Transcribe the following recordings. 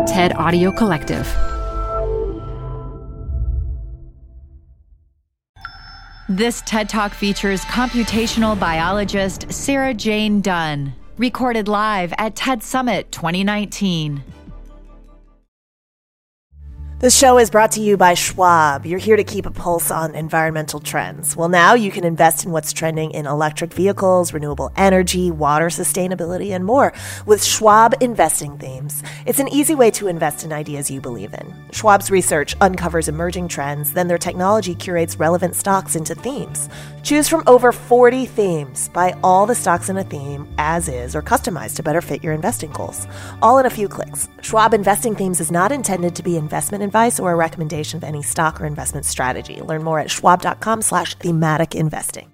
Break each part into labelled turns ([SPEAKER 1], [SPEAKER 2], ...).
[SPEAKER 1] TED Audio Collective.
[SPEAKER 2] This TED Talk features computational biologist Sarah Jane Dunn, recorded live at TED Summit 2019.
[SPEAKER 3] This show is brought to you by Schwab. You're here to keep a pulse on environmental trends. Well, now you can invest in what's trending in electric vehicles, renewable energy, water sustainability, and more with Schwab Investing Themes. It's an easy way to invest in ideas you believe in. Schwab's research uncovers emerging trends, then their technology curates relevant stocks into themes. Choose from over 40 themes. Buy all the stocks in a theme as is or customized to better fit your investing goals. All in a few clicks. Schwab Investing Themes is not intended to be investment advice or a recommendation of any stock or investment strategy. Learn more at schwab.com/thematic investing.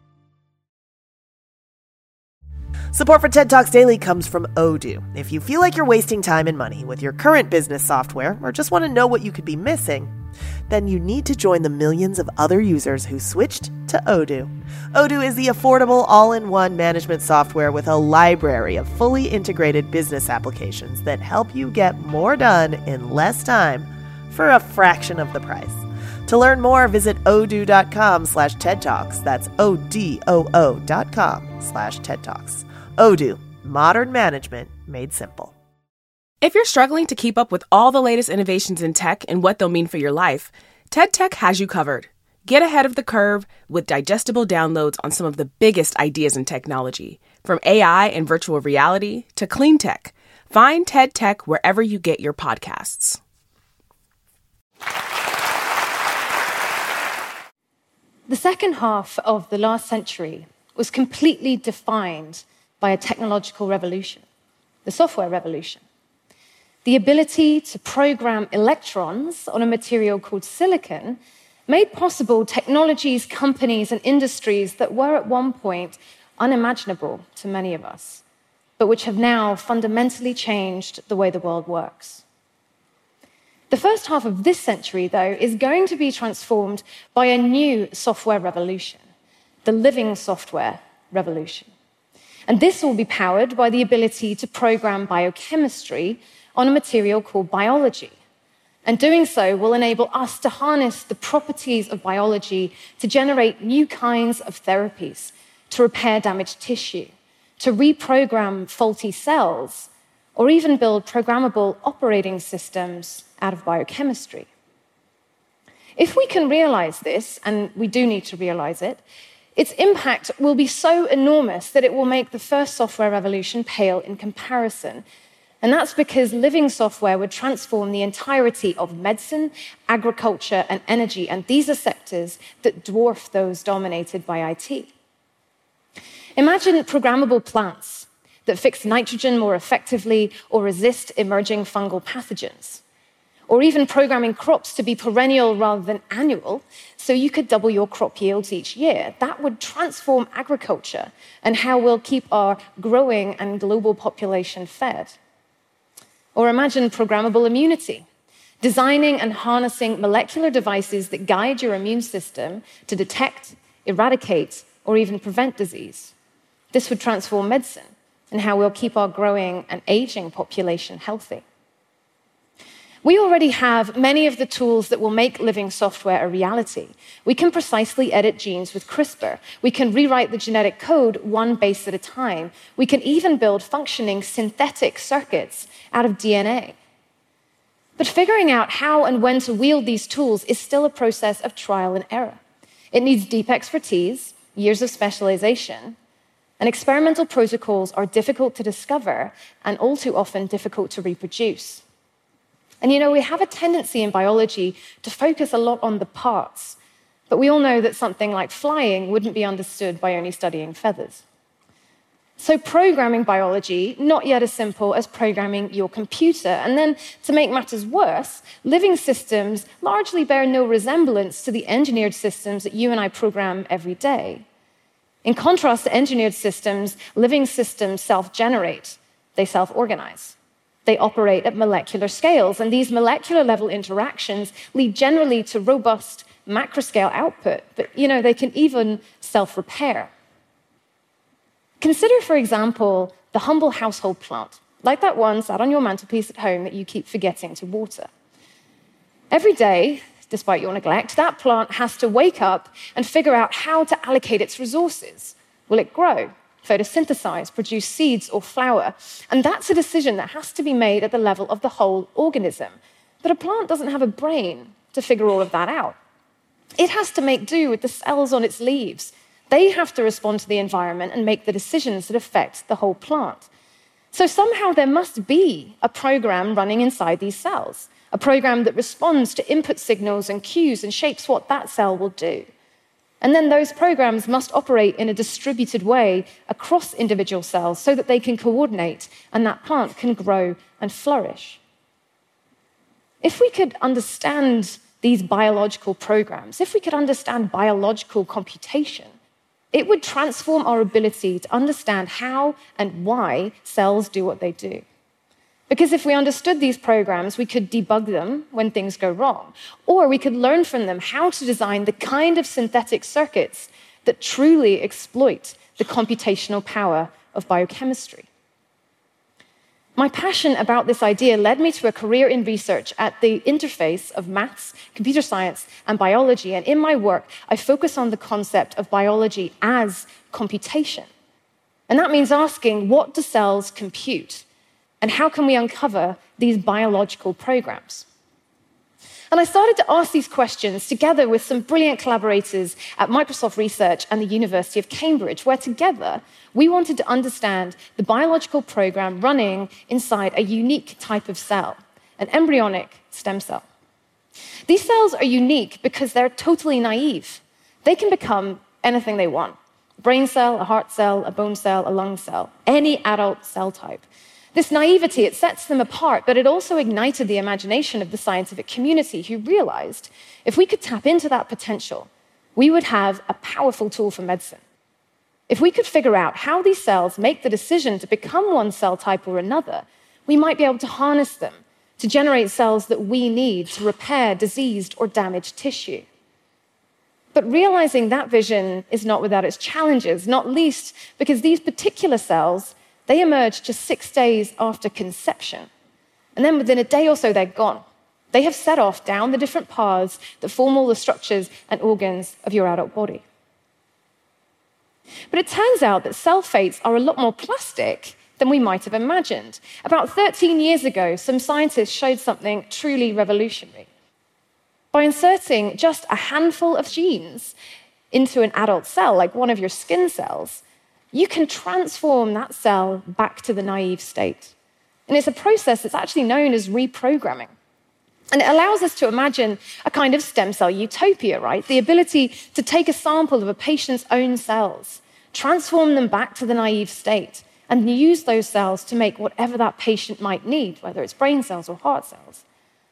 [SPEAKER 3] Support for TED Talks Daily comes from Odoo. If you feel like you're wasting time and money with your current business software or just want to know what you could be missing, then you need to join the millions of other users who switched to Odoo. Odoo is the affordable all-in-one management software with a library of fully integrated business applications that help you get more done in less time for a fraction of the price. To learn more, visit odoo.com/TED Talks. That's ODOO.com/TED Talks. Odoo, modern management made simple.
[SPEAKER 4] If you're struggling to keep up with all the latest innovations in tech and what they'll mean for your life, TED Tech has you covered. Get ahead of the curve with digestible downloads on some of the biggest ideas in technology, from AI and virtual reality to clean tech. Find TED Tech wherever you get your podcasts.
[SPEAKER 5] The second half of the last century was completely defined by a technological revolution, the software revolution. The ability to program electrons on a material called silicon made possible technologies, companies, and industries that were at one point unimaginable to many of us, but which have now fundamentally changed the way the world works. The first half of this century, though, is going to be transformed by a new software revolution, the living software revolution. And this will be powered by the ability to program biochemistry on a material called biology. And doing so will enable us to harness the properties of biology to generate new kinds of therapies, to repair damaged tissue, to reprogram faulty cells, or even build programmable operating systems out of biochemistry. If we can realize this, and we do need to realize it, its impact will be so enormous that it will make the first software revolution pale in comparison. And that's because living software would transform the entirety of medicine, agriculture, and energy, and these are sectors that dwarf those dominated by IT. Imagine programmable plants that fix nitrogen more effectively or resist emerging fungal pathogens, or even programming crops to be perennial rather than annual, so you could double your crop yields each year. That would transform agriculture and how we'll keep our growing and global population fed. Or imagine programmable immunity, designing and harnessing molecular devices that guide your immune system to detect, eradicate, or even prevent disease. This would transform medicine and how we'll keep our growing and aging population healthy. We already have many of the tools that will make living software a reality. We can precisely edit genes with CRISPR. We can rewrite the genetic code one base at a time. We can even build functioning synthetic circuits out of DNA. But figuring out how and when to wield these tools is still a process of trial and error. It needs deep expertise, years of specialization, and experimental protocols are difficult to discover and all too often difficult to reproduce. And we have a tendency in biology to focus a lot on the parts, but we all know that something like flying wouldn't be understood by only studying feathers. So programming biology, not yet as simple as programming your computer. And then, to make matters worse, living systems largely bear no resemblance to the engineered systems that you and I program every day. In contrast to engineered systems, living systems self-generate, they self-organize. They operate at molecular scales, and these molecular-level interactions lead generally to robust macroscale output, but they can even self-repair. Consider, for example, the humble household plant, like that one sat on your mantelpiece at home that you keep forgetting to water. Every day, despite your neglect, that plant has to wake up and figure out how to allocate its resources. Will it grow, photosynthesize, produce seeds or flower? And that's a decision that has to be made at the level of the whole organism. But a plant doesn't have a brain to figure all of that out. It has to make do with the cells on its leaves. They have to respond to the environment and make the decisions that affect the whole plant. So somehow there must be a program running inside these cells, a program that responds to input signals and cues and shapes what that cell will do. And then those programs must operate in a distributed way across individual cells so that they can coordinate and that plant can grow and flourish. If we could understand these biological programs, if we could understand biological computation, it would transform our ability to understand how and why cells do what they do. Because if we understood these programs, we could debug them when things go wrong, or we could learn from them how to design the kind of synthetic circuits that truly exploit the computational power of biochemistry. My passion about this idea led me to a career in research at the interface of maths, computer science, and biology. And in my work, I focus on the concept of biology as computation. And that means asking, what do cells compute? And how can we uncover these biological programs? And I started to ask these questions together with some brilliant collaborators at Microsoft Research and the University of Cambridge, where together we wanted to understand the biological program running inside a unique type of cell, an embryonic stem cell. These cells are unique because they're totally naive. They can become anything they want: a brain cell, a heart cell, a bone cell, a lung cell, any adult cell type. This naivety, it sets them apart, but it also ignited the imagination of the scientific community, who realized if we could tap into that potential, we would have a powerful tool for medicine. If we could figure out how these cells make the decision to become one cell type or another, we might be able to harness them to generate cells that we need to repair diseased or damaged tissue. But realizing that vision is not without its challenges, not least because these particular cells, they emerge just 6 days after conception. And then within a day or so, they're gone. They have set off down the different paths that form all the structures and organs of your adult body. But it turns out that cell fates are a lot more plastic than we might have imagined. About 13 years ago, some scientists showed something truly revolutionary. By inserting just a handful of genes into an adult cell, like one of your skin cells, you can transform that cell back to the naive state. And it's a process that's actually known as reprogramming. And it allows us to imagine a kind of stem cell utopia, right? The ability to take a sample of a patient's own cells, transform them back to the naive state, and use those cells to make whatever that patient might need, whether it's brain cells or heart cells.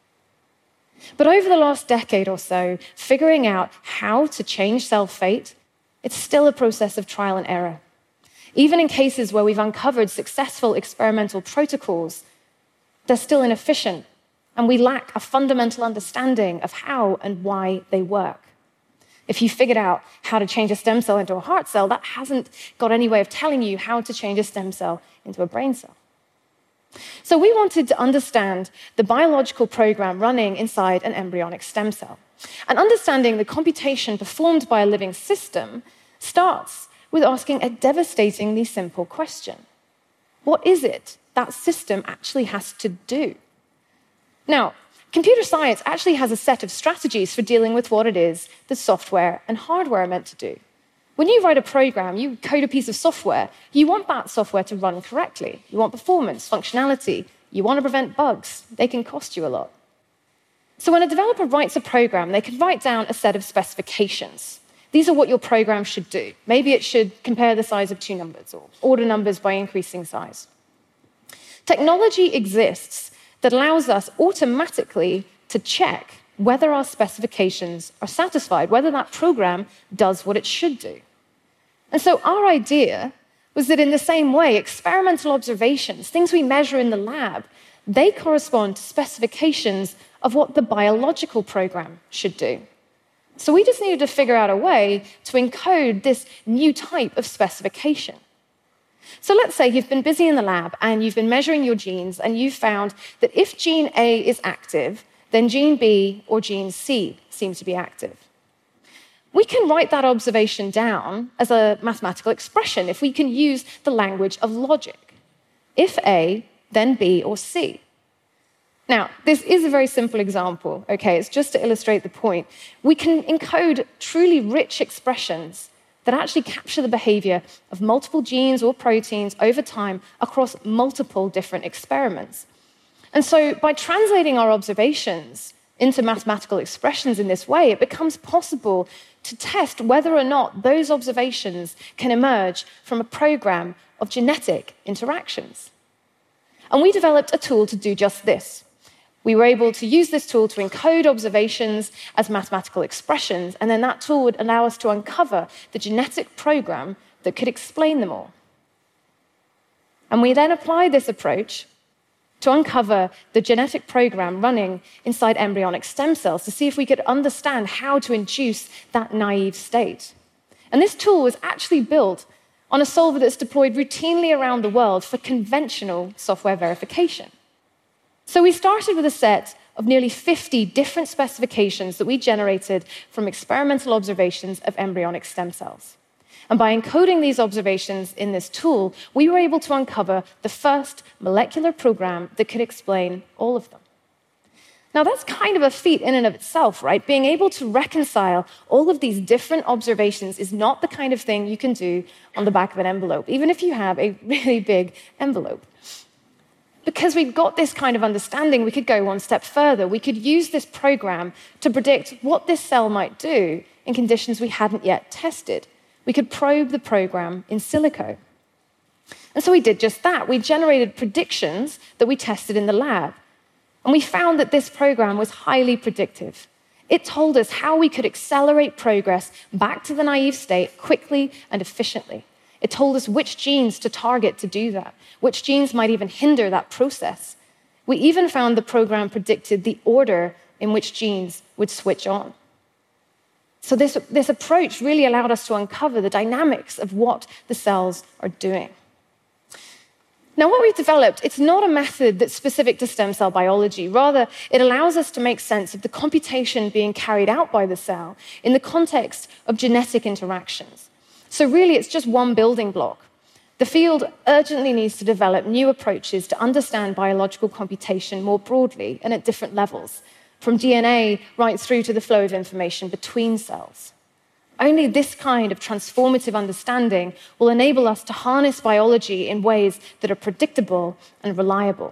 [SPEAKER 5] But over the last decade or so, figuring out how to change cell fate, it's still a process of trial and error. Even in cases where we've uncovered successful experimental protocols, they're still inefficient, and we lack a fundamental understanding of how and why they work. If you figured out how to change a stem cell into a heart cell, that hasn't got any way of telling you how to change a stem cell into a brain cell. So we wanted to understand the biological program running inside an embryonic stem cell. And understanding the computation performed by a living system starts with asking a devastatingly simple question. What is it that system actually has to do? Now, computer science actually has a set of strategies for dealing with what it is that software and hardware are meant to do. When you write a program, you code a piece of software, you want that software to run correctly. You want performance, functionality. You want to prevent bugs. They can cost you a lot. So when a developer writes a program, they can write down a set of specifications. These are what your program should do. Maybe it should compare the size of two numbers or order numbers by increasing size. Technology exists that allows us automatically to check whether our specifications are satisfied, whether that program does what it should do. And so our idea was that in the same way, experimental observations, things we measure in the lab, they correspond to specifications of what the biological program should do. So we just needed to figure out a way to encode this new type of specification. So let's say you've been busy in the lab and you've been measuring your genes and you've found that if gene A is active, then gene B or gene C seems to be active. We can write that observation down as a mathematical expression if we can use the language of logic. If A, then B or C. Now, this is a very simple example, okay? It's just to illustrate the point. We can encode truly rich expressions that actually capture the behavior of multiple genes or proteins over time across multiple different experiments. And so by translating our observations into mathematical expressions in this way, it becomes possible to test whether or not those observations can emerge from a program of genetic interactions. And we developed a tool to do just this. We were able to use this tool to encode observations as mathematical expressions, and then that tool would allow us to uncover the genetic program that could explain them all. And we then applied this approach to uncover the genetic program running inside embryonic stem cells to see if we could understand how to induce that naive state. And this tool was actually built on a solver that's deployed routinely around the world for conventional software verification. So we started with a set of nearly 50 different specifications that we generated from experimental observations of embryonic stem cells. And by encoding these observations in this tool, we were able to uncover the first molecular program that could explain all of them. Now, that's kind of a feat in and of itself, right? Being able to reconcile all of these different observations is not the kind of thing you can do on the back of an envelope, even if you have a really big envelope. Because we've got this kind of understanding, we could go one step further. We could use this program to predict what this cell might do in conditions we hadn't yet tested. We could probe the program in silico. And so we did just that. We generated predictions that we tested in the lab. And we found that this program was highly predictive. It told us how we could accelerate progress back to the naive state quickly and efficiently. It told us which genes to target to do that, which genes might even hinder that process. We even found the program predicted the order in which genes would switch on. So this approach really allowed us to uncover the dynamics of what the cells are doing. Now, what we've developed, it's not a method that's specific to stem cell biology. Rather, it allows us to make sense of the computation being carried out by the cell in the context of genetic interactions. So really, it's just one building block. The field urgently needs to develop new approaches to understand biological computation more broadly and at different levels, from DNA right through to the flow of information between cells. Only this kind of transformative understanding will enable us to harness biology in ways that are predictable and reliable.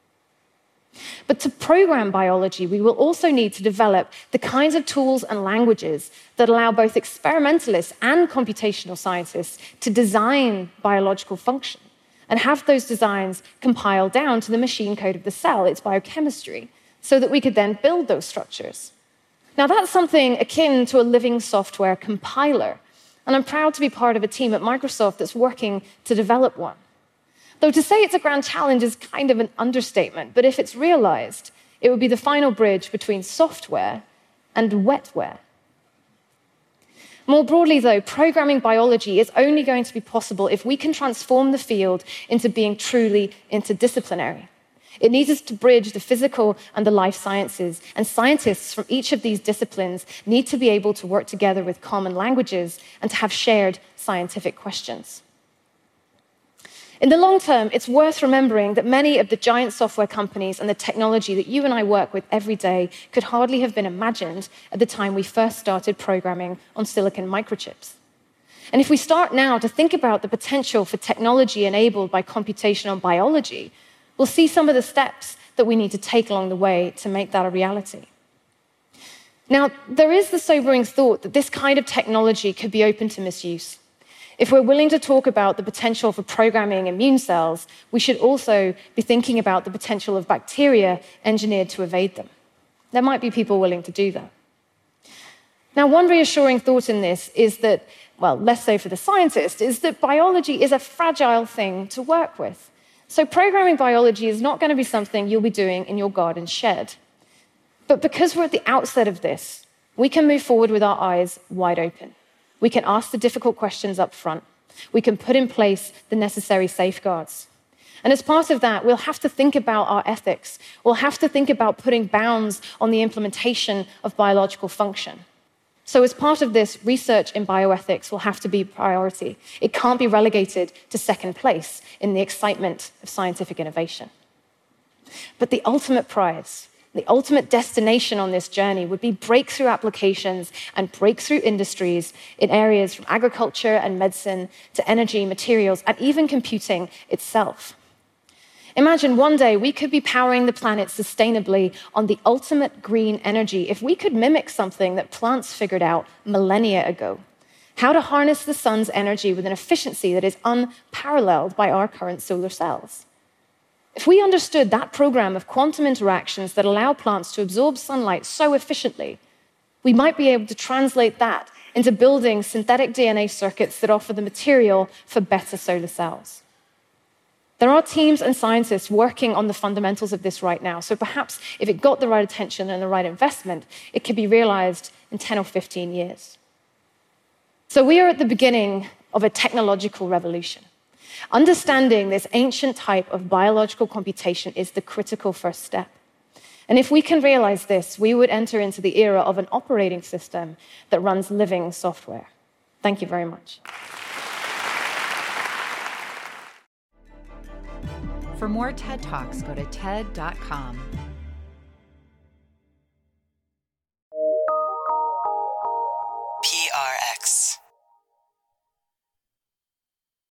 [SPEAKER 5] But to program biology, we will also need to develop the kinds of tools and languages that allow both experimentalists and computational scientists to design biological function and have those designs compiled down to the machine code of the cell, its biochemistry, so that we could then build those structures. Now, that's something akin to a living software compiler, and I'm proud to be part of a team at Microsoft that's working to develop one. Though to say it's a grand challenge is kind of an understatement, but if it's realized, it would be the final bridge between software and wetware. More broadly, though, programming biology is only going to be possible if we can transform the field into being truly interdisciplinary. It needs us to bridge the physical and the life sciences, and scientists from each of these disciplines need to be able to work together with common languages and to have shared scientific questions. In the long term, it's worth remembering that many of the giant software companies and the technology that you and I work with every day could hardly have been imagined at the time we first started programming on silicon microchips. And if we start now to think about the potential for technology enabled by computational biology, we'll see some of the steps that we need to take along the way to make that a reality. Now, there is the sobering thought that this kind of technology could be open to misuse. If we're willing to talk about the potential for programming immune cells, we should also be thinking about the potential of bacteria engineered to evade them. There might be people willing to do that. Now, one reassuring thought in this is that, well, less so for the scientist, is that biology is a fragile thing to work with. So programming biology is not going to be something you'll be doing in your garden shed. But because we're at the outset of this, we can move forward with our eyes wide open. We can ask the difficult questions up front. we can put in place the necessary safeguards. And as part of that, we'll have to think about our ethics. We'll have to think about putting bounds on the implementation of biological function. So as part of this, research in bioethics will have to be a priority. It can't be relegated to second place in the excitement of scientific innovation. But the ultimate prize, the ultimate destination on this journey would be breakthrough applications and breakthrough industries in areas from agriculture and medicine to energy, materials, and even computing itself. Imagine one day we could be powering the planet sustainably on the ultimate green energy if we could mimic something that plants figured out millennia ago: how to harness the sun's energy with an efficiency that is unparalleled by our current solar cells. If we understood that program of quantum interactions that allow plants to absorb sunlight so efficiently, we might be able to translate that into building synthetic DNA circuits that offer the material for better solar cells. There are teams and scientists working on the fundamentals of this right now, so perhaps if it got the right attention and the right investment, it could be realized in 10 or 15 years. So we are at the beginning of a technological revolution. Understanding this ancient type of biological computation is the critical first step. And if we can realize this, we would enter into the era of an operating system that runs living software. Thank you very much.
[SPEAKER 2] For more TED Talks, go to TED.com.